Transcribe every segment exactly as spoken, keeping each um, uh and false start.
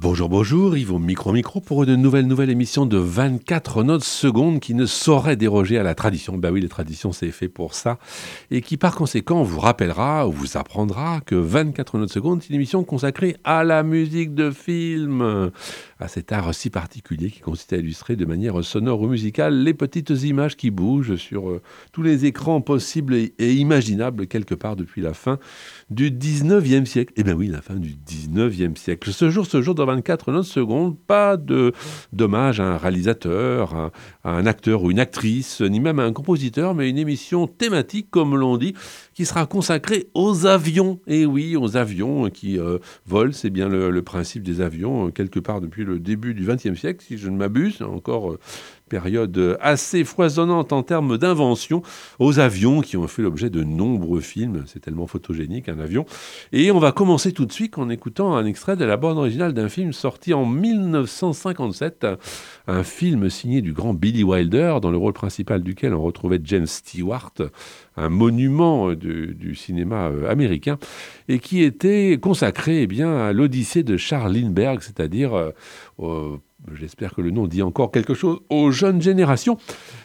Bonjour, bonjour, Yves au micro-micro pour une nouvelle nouvelle émission de vingt-quatre notes secondes qui ne saurait déroger à la tradition. Ben oui, les traditions, c'est fait pour ça. Et qui, par conséquent, vous rappellera ou vous apprendra que vingt-quatre notes secondes, c'est une émission consacrée à la musique de film, à cet art si particulier qui consiste à illustrer de manière sonore ou musicale les petites images qui bougent sur euh, tous les écrans possibles et, et imaginables quelque part depuis la fin du dix-neuvième siècle. Eh bien oui, la fin du dix-neuvième siècle. Ce jour, ce jour, dans vingt-quatre notes secondes, pas de dommage à un réalisateur, à, à un acteur ou une actrice, ni même à un compositeur, mais une émission thématique, comme l'on dit, qui sera consacrée aux avions. Et oui, aux avions qui euh, volent, c'est bien le, le principe des avions, euh, quelque part depuis le début du vingtième siècle, si je ne m'abuse, encore... Euh, période assez foisonnante en termes d'invention, aux avions qui ont fait l'objet de nombreux films. C'est tellement photogénique, un avion. Et on va commencer tout de suite en écoutant un extrait de la bande originale d'un film sorti en dix-neuf cent cinquante-sept, un film signé du grand Billy Wilder, dans le rôle principal duquel on retrouvait James Stewart, un monument du, du cinéma américain, et qui était consacré eh bien, à l'Odyssée de Charles Lindbergh, c'est-à-dire euh, au j'espère que le nom dit encore quelque chose aux jeunes générations,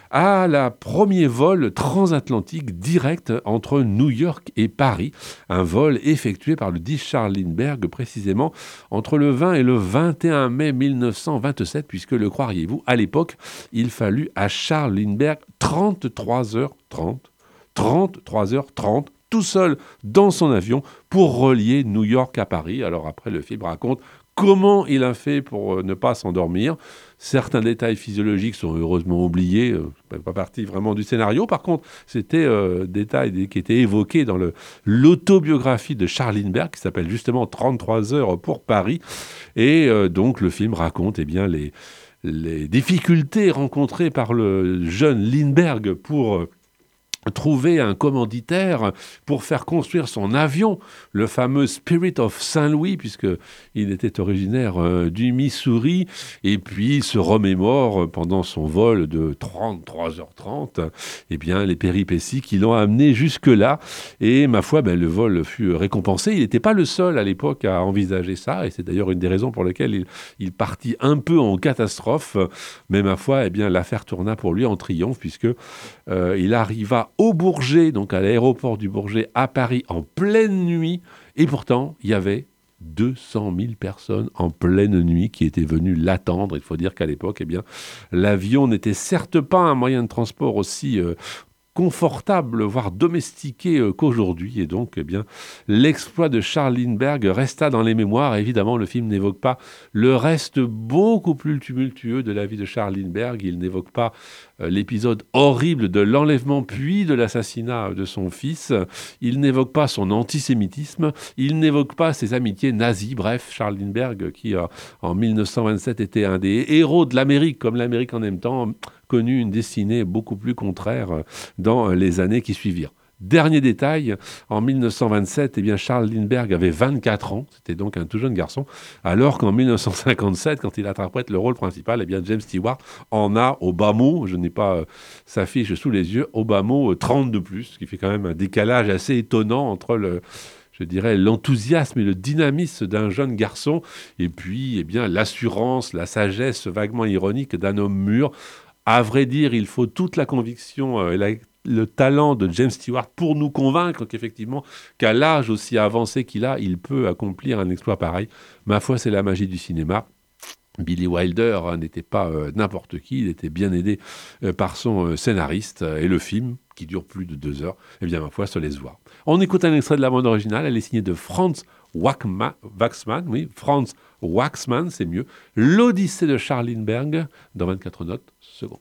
à la premier vol transatlantique direct entre New York et Paris, un vol effectué par le dit Charles Lindbergh précisément entre le vingt et le vingt et un mai mille neuf cent vingt-sept, puisque le croiriez-vous, à l'époque, il fallut à Charles Lindbergh trente-trois heures trente, trente-trois heures trente, tout seul dans son avion pour relier New York à Paris. Alors après, le film raconte comment il a fait pour ne pas s'endormir. Certains détails physiologiques sont heureusement oubliés, euh, pas partie vraiment du scénario. Par contre, c'était euh, détails qui étaient évoqués dans le, l'autobiographie de Charles Lindbergh, qui s'appelle justement trente-trois heures pour Paris. Et euh, donc, le film raconte eh bien, les, les difficultés rencontrées par le jeune Lindbergh pour... Euh, trouver un commanditaire pour faire construire son avion, le fameux Spirit of Saint-Louis, puisqu'il était originaire euh, du Missouri, et puis il se remémore pendant son vol de trente-trois heures trente, eh bien, les péripéties qui l'ont amené jusque-là. Et ma foi, ben, le vol fut récompensé. Il n'était pas le seul à l'époque à envisager ça, et c'est d'ailleurs une des raisons pour lesquelles il, il partit un peu en catastrophe. Mais ma foi, eh bien, l'affaire tourna pour lui en triomphe, puisque euh, il arriva au Bourget, donc à l'aéroport du Bourget, à Paris, en pleine nuit. Et pourtant, il y avait deux cent mille personnes en pleine nuit qui étaient venues l'attendre. Il faut dire qu'à l'époque, eh bien, l'avion n'était certes pas un moyen de transport aussi... Euh, confortable, voire domestiqué euh, qu'aujourd'hui. Et donc, eh bien, l'exploit de Charles Lindbergh resta dans les mémoires. Évidemment, le film n'évoque pas le reste beaucoup plus tumultueux de la vie de Charles Lindbergh. Il n'évoque pas euh, l'épisode horrible de l'enlèvement puis de l'assassinat de son fils. Il n'évoque pas son antisémitisme. Il n'évoque pas ses amitiés nazies. Bref, Charles Lindbergh, qui euh, en dix-neuf cent vingt-sept était un des héros de l'Amérique, comme l'Amérique en aime tant, connu une destinée beaucoup plus contraire dans les années qui suivirent. Dernier détail, en dix-neuf cent vingt-sept, eh bien Charles Lindbergh avait vingt-quatre ans, c'était donc un tout jeune garçon, alors qu'en dix-neuf cent cinquante-sept, quand il interprète le rôle principal, eh bien James Stewart en a au bas mot, je n'ai pas euh, sa fiche sous les yeux, au bas mot euh, trente de plus, ce qui fait quand même un décalage assez étonnant entre le... je dirais, l'enthousiasme et le dynamisme d'un jeune garçon, et puis eh bien, l'assurance, la sagesse vaguement ironique d'un homme mûr. À vrai dire, il faut toute la conviction euh, et la, le talent de James Stewart pour nous convaincre qu'effectivement, qu'à l'âge aussi avancé qu'il a, il peut accomplir un exploit pareil. Ma foi, c'est la magie du cinéma. Billy Wilder hein, n'était pas euh, n'importe qui, il était bien aidé euh, par son euh, scénariste, euh, et le film, qui dure plus de deux heures, eh bien, ma foi, se laisse voir. On écoute un extrait de la bande originale, elle est signée de Franz Waxman, Waxman oui, Franz Waxman, c'est mieux, l'Odyssée de Charles Lindbergh, dans vingt-quatre notes secondes.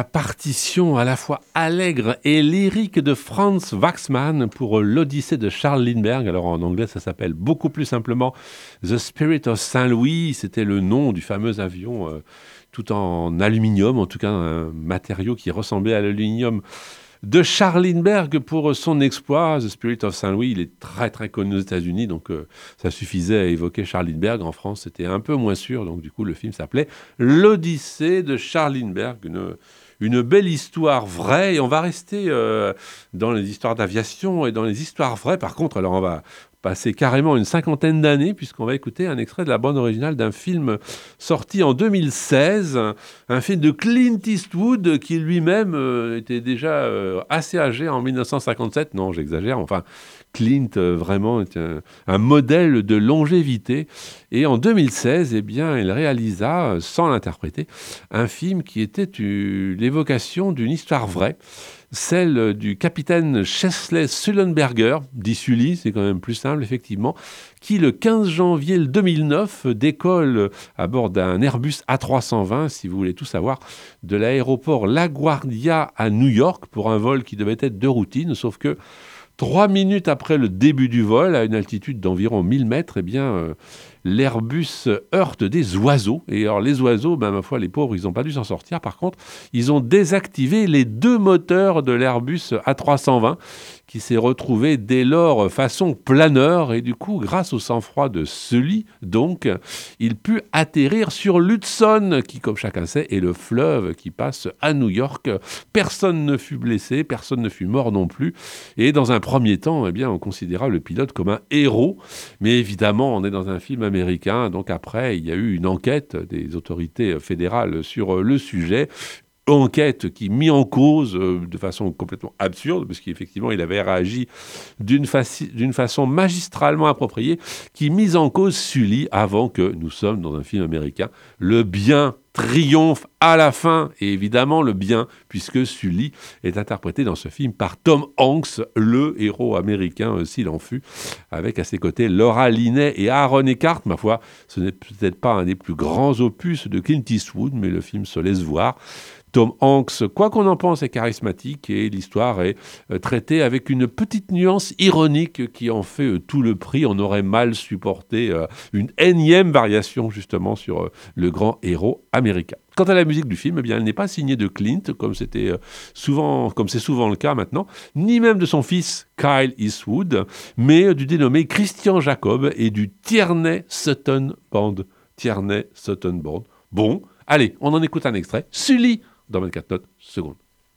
la partition à la fois allègre et lyrique de Franz Waxman pour l'Odyssée de Charles Lindbergh. Alors en anglais, ça s'appelle beaucoup plus simplement The Spirit of Saint-Louis. C'était le nom du fameux avion euh, tout en aluminium, en tout cas un matériau qui ressemblait à l'aluminium de Charles Lindbergh pour son exploit. The Spirit of Saint-Louis, il est très très connu aux États-Unis, donc euh, ça suffisait à évoquer Charles Lindbergh. En France, c'était un peu moins sûr, donc du coup le film s'appelait L'Odyssée de Charles Lindbergh, une, une belle histoire vraie. Et on va rester euh, dans les histoires d'aviation et dans les histoires vraies. Par contre, alors on va passer carrément une cinquantaine d'années, puisqu'on va écouter un extrait de la bande originale d'un film sorti en deux mille seize, un film de Clint Eastwood, qui lui-même euh, était déjà euh, assez âgé en mille neuf cent cinquante-sept. Non, j'exagère, enfin, Clint, euh, vraiment, est un, un modèle de longévité. Et en deux mille seize, eh bien, il réalisa, sans l'interpréter, un film qui était une, l'évocation d'une histoire vraie, celle du capitaine Chesley Sullenberger, dit Sully, c'est quand même plus simple, effectivement, qui, le quinze janvier deux mille neuf, décolle à bord d'un Airbus A trois cent vingt, si vous voulez tout savoir, de l'aéroport LaGuardia à New York, pour un vol qui devait être de routine, sauf que Trois minutes après le début du vol, à une altitude d'environ mille mètres, eh bien, euh, l'Airbus heurte des oiseaux. Et alors, les oiseaux, ben, ma foi, les pauvres, ils n'ont pas dû s'en sortir. Par contre, ils ont désactivé les deux moteurs de l'Airbus A trois cent vingt, qui s'est retrouvé dès lors façon planeur. Et du coup, grâce au sang-froid de Sully, donc, il put atterrir sur l'Hudson, qui, comme chacun sait, est le fleuve qui passe à New York. Personne ne fut blessé, personne ne fut mort non plus. Et dans un premier temps, eh bien, on considéra le pilote comme un héros. Mais évidemment, on est dans un film américain. Donc après, il y a eu une enquête des autorités fédérales sur le sujet. Enquête qui mit en cause euh, de façon complètement absurde, parce qu'effectivement, il avait réagi d'une, faci- d'une façon magistralement appropriée, qui mise en cause Sully avant que nous sommes dans un film américain. Le bien triomphe à la fin, et évidemment le bien, puisque Sully est interprété dans ce film par Tom Hanks, le héros américain euh, s'il en fut, avec à ses côtés Laura Linney et Aaron Eckhart. Ma foi, ce n'est peut-être pas un des plus grands opus de Clint Eastwood, mais le film se laisse voir. Tom Hanks, quoi qu'on en pense, est charismatique et l'histoire est euh, traitée avec une petite nuance ironique qui en fait euh, tout le prix. On aurait mal supporté euh, une énième variation justement sur euh, le grand héros américain. Quant à la musique du film, eh bien, elle n'est pas signée de Clint, comme c'était euh, souvent, comme c'est souvent le cas maintenant, ni même de son fils Kyle Eastwood, mais euh, du dénommé Christian Jacob et du Tierney Sutton Band. Tierney Sutton Band. Bon, allez, on en écoute un extrait. Sully dans vingt-quatre notes secondes.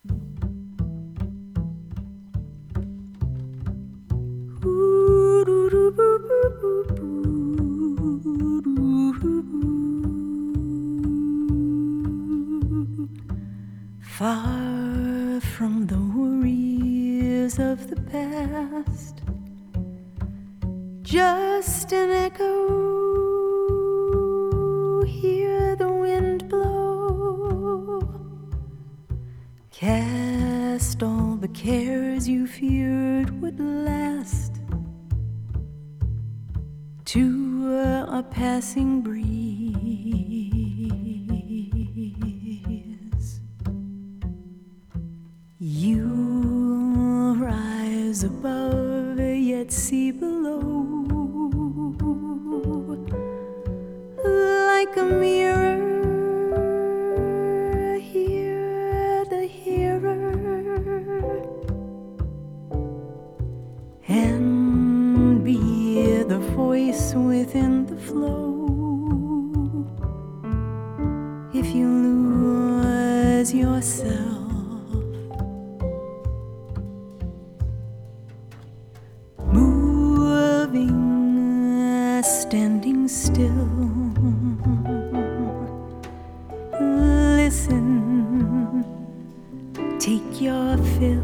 Far from the worries of the past, just an echo, hear the wind blow. Cast all the cares you feared would last to a, a passing breeze. You'll rise above, yet see below, like a mirror. And be the voice within the flow. If you lose yourself, moving, standing still, listen, take your fill.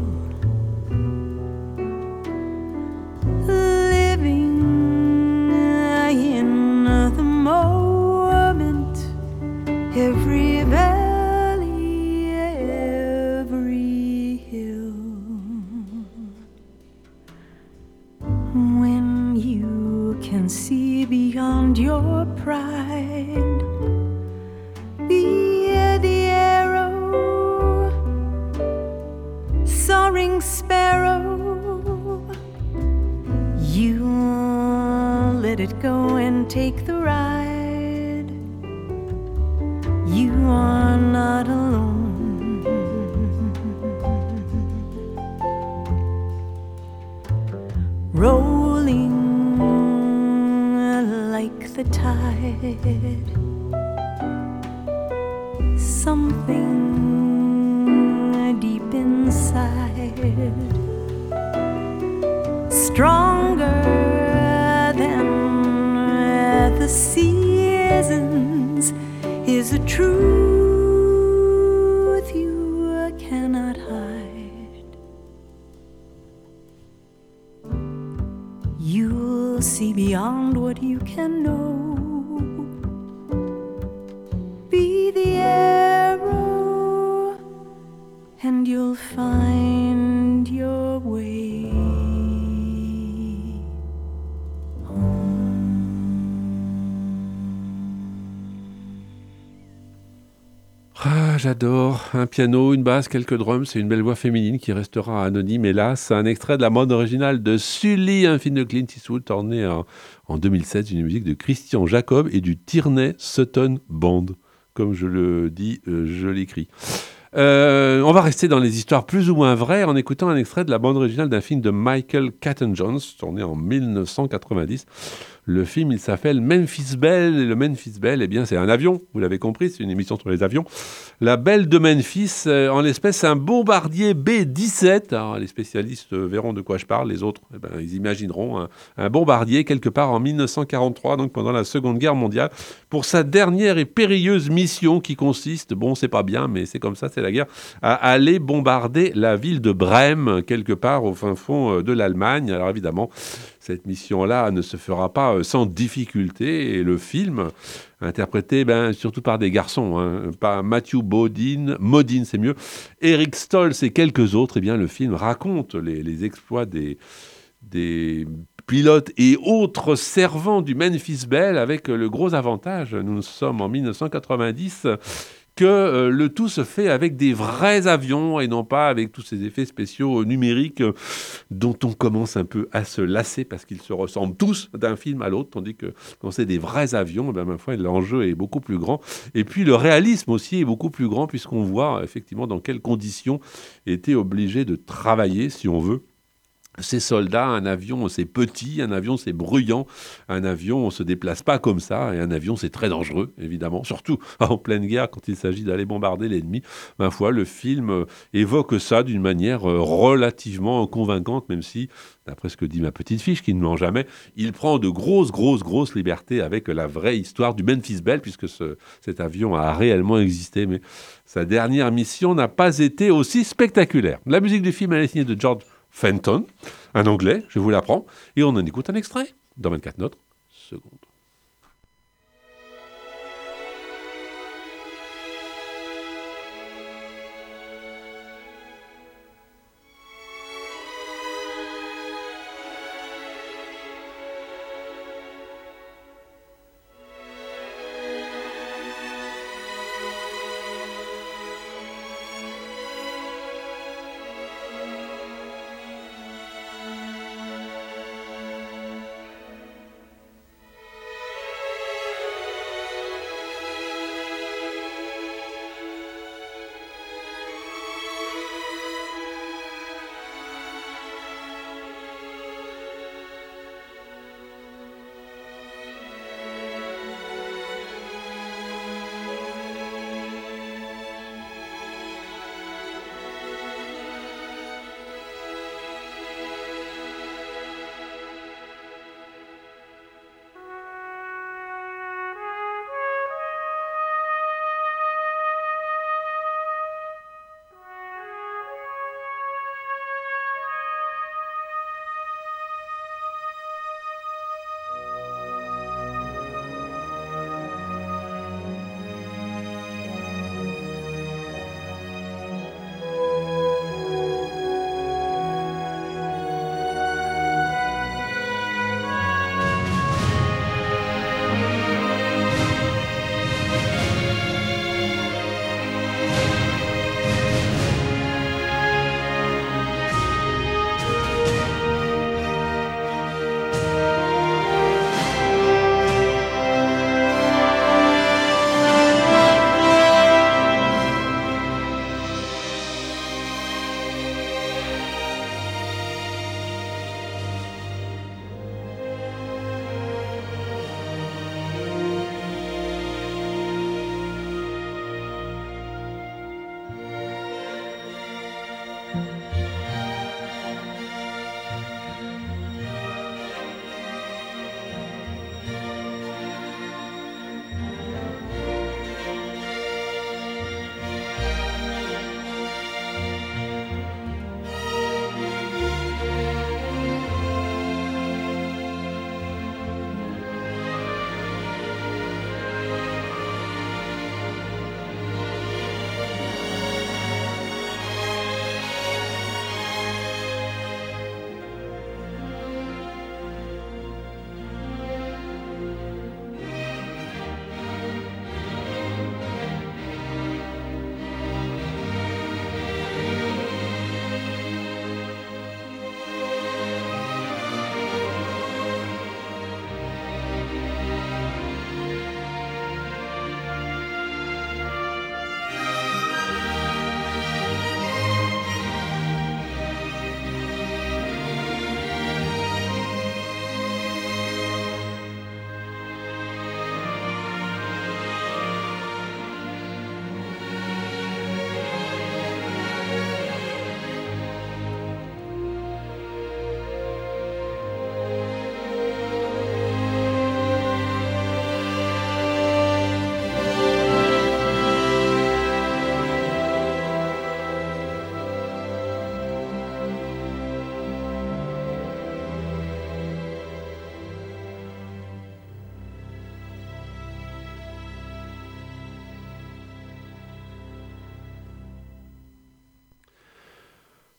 Every valley, every hill. When you can see beyond your pride, be the arrow soaring sparrow, you let it go and take the ride. You are not alone. Rolling like the tide, something deep inside, stronger than the seasons, is a truth you cannot hide. You'll see beyond what you can know. Be the arrow and you'll find your way home. Ah, j'adore. Un piano, une basse, quelques drums, c'est une belle voix féminine qui restera anonyme, hélas. Un extrait de la bande originale de Sully, un film de Clint Eastwood tourné en, en deux mille sept, une musique de Christian Jacob et du Tierney Sutton Band. Comme je le dis, euh, je l'écris. Euh, on va rester dans les histoires plus ou moins vraies en écoutant un extrait de la bande originale d'un film de Michael Caton-Jones, tourné en dix-neuf cent quatre-vingt-dix. Le film, il s'appelle Memphis Belle. Et le Memphis Belle, eh bien, c'est un avion. Vous l'avez compris, c'est une émission sur les avions. La Belle de Memphis, euh, en l'espèce, c'est un bombardier B dix-sept. Alors, les spécialistes verront de quoi je parle. Les autres, eh ben, ils imagineront un, un bombardier quelque part en dix-neuf cent quarante-trois, donc pendant la Seconde Guerre mondiale, pour sa dernière et périlleuse mission qui consiste, bon, c'est pas bien, mais c'est comme ça, c'est la guerre, à aller bombarder la ville de Brême, quelque part au fin fond de l'Allemagne. Alors évidemment, cette mission-là ne se fera pas sans difficulté. Et le film, interprété ben, surtout par des garçons, hein, par Matthew Modine, Modine c'est mieux, Eric Stoltz et quelques autres, eh bien, le film raconte les, les exploits des, des pilotes et autres servants du Memphis Belle, avec le gros avantage, nous sommes en dix-neuf cent quatre-vingt-dix, que euh, le tout se fait avec des vrais avions et non pas avec tous ces effets spéciaux numériques euh, dont on commence un peu à se lasser parce qu'ils se ressemblent tous d'un film à l'autre, tandis que quand c'est des vrais avions, eh bien, ma foi, l'enjeu est beaucoup plus grand. Et puis le réalisme aussi est beaucoup plus grand puisqu'on voit effectivement dans quelles conditions étaient obligés de travailler, si on veut, ces soldats. Un avion, c'est petit, un avion, c'est bruyant, un avion, on ne se déplace pas comme ça, et un avion, c'est très dangereux, évidemment, surtout en pleine guerre, quand il s'agit d'aller bombarder l'ennemi. Ma foi, le film évoque ça d'une manière relativement convaincante, même si, d'après ce que dit ma petite fiche, qui ne ment jamais, il prend de grosses, grosses, grosses libertés avec la vraie histoire du Memphis Belle, puisque ce, cet avion a réellement existé, mais sa dernière mission n'a pas été aussi spectaculaire. La musique du film, elle est signée de George Fenton, un anglais, je vous l'apprends, et on en écoute un extrait dans vingt-quatre notes secondes.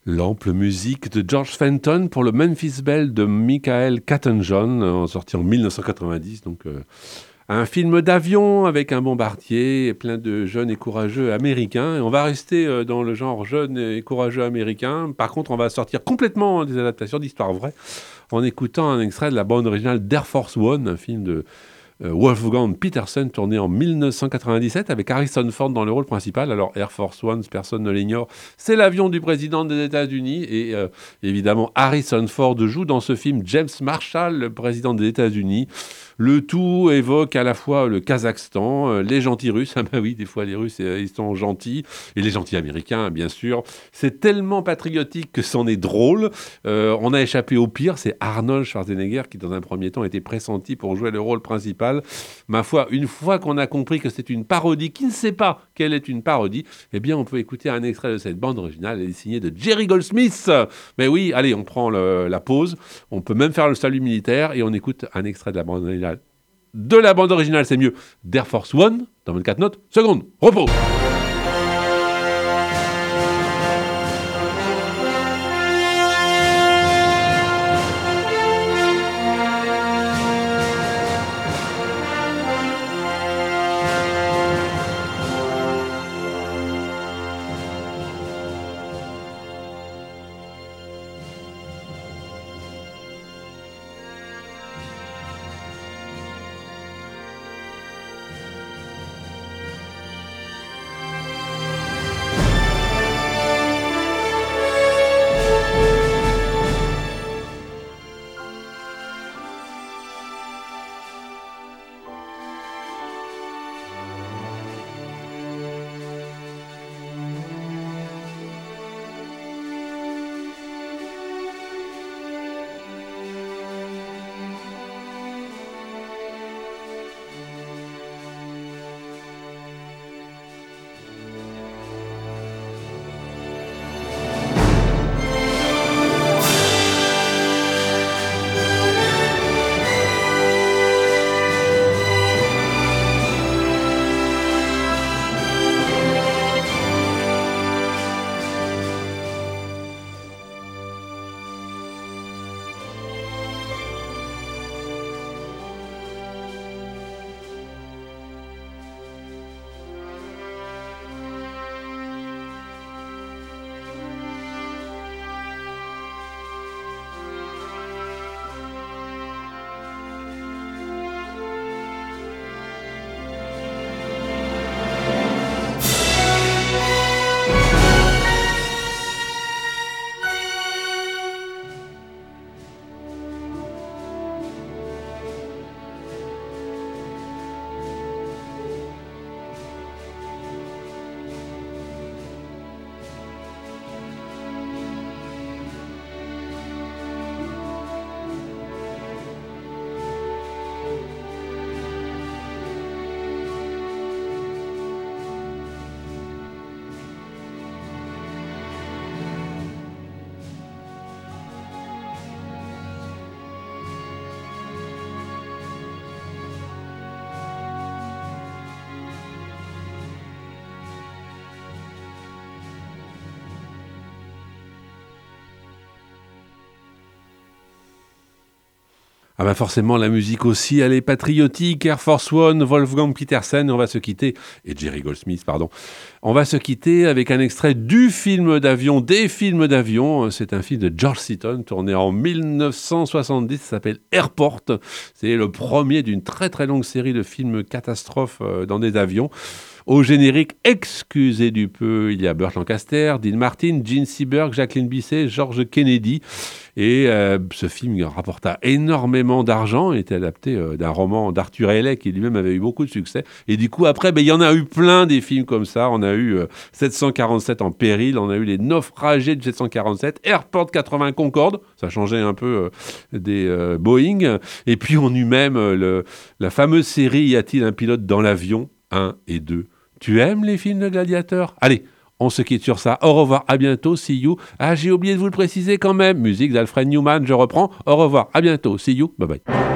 L'ample musique de George Fenton pour le Memphis Belle de Michael Caton-John, sorti en mille neuf cent quatre-vingt-dix. Donc, euh, un film d'avion avec un bombardier et plein de jeunes et courageux américains. Et on va rester euh, dans le genre jeune et courageux américain. Par contre, on va sortir complètement des adaptations d'histoires vraies en écoutant un extrait de la bande originale d'Air Force One, un film de Wolfgang Petersen, tourné en mille neuf cent quatre-vingt-dix-sept avec Harrison Ford dans le rôle principal. Alors Air Force One, personne ne l'ignore, c'est l'avion du président des États-Unis et euh, évidemment Harrison Ford joue dans ce film James Marshall, le président des États-Unis. Le tout évoque à la fois le Kazakhstan, euh, les gentils Russes, ah bah oui, des fois les Russes euh, ils sont gentils, et les gentils Américains bien sûr. C'est tellement patriotique que c'en est drôle. Euh, on a échappé au pire, c'est Arnold Schwarzenegger qui dans un premier temps était pressenti pour jouer le rôle principal. Ma foi, une fois qu'on a compris que c'est une parodie, qui ne sait pas quelle est une parodie, eh bien on peut écouter un extrait de cette bande originale, elle est signée de Jerry Goldsmith. Mais oui, allez, on prend le, la pause, on peut même faire le salut militaire et on écoute un extrait de la bande originale. De la bande originale, c'est mieux, d'Air Force One, dans vingt-quatre notes, seconde, repos. Ah bah forcément, la musique aussi, elle est patriotique. Air Force One, Wolfgang Petersen, on va se quitter, et Jerry Goldsmith, pardon. On va se quitter avec un extrait du film d'avion, des films d'avion. C'est un film de George Seaton, tourné en mille neuf cent soixante-dix, ça s'appelle Airport. C'est le premier d'une très très longue série de films catastrophes dans des avions. Au générique, excusez du peu, il y a Burt Lancaster, Dean Martin, Gene Seberg, Jacqueline Bisset, George Kennedy. Et euh, ce film rapporta énormément d'argent, il était adapté euh, d'un roman d'Arthur Hailey qui lui-même avait eu beaucoup de succès. Et du coup, après, ben, il y en a eu plein des films comme ça. On a eu euh, sept cent quarante-sept en péril, on a eu Les Naufragés de sept cent quarante-sept, Airport quatre-vingts Concorde, ça changeait un peu euh, des euh, Boeing. Et puis on eut même euh, le, la fameuse série Y a-t-il un pilote dans l'avion un et deux. Tu aimes les films de gladiateurs ? Allez, on se quitte sur ça. Au revoir, à bientôt, see you. Ah, j'ai oublié de vous le préciser quand même. Musique d'Alfred Newman, je reprends. Au revoir, à bientôt, see you, bye bye.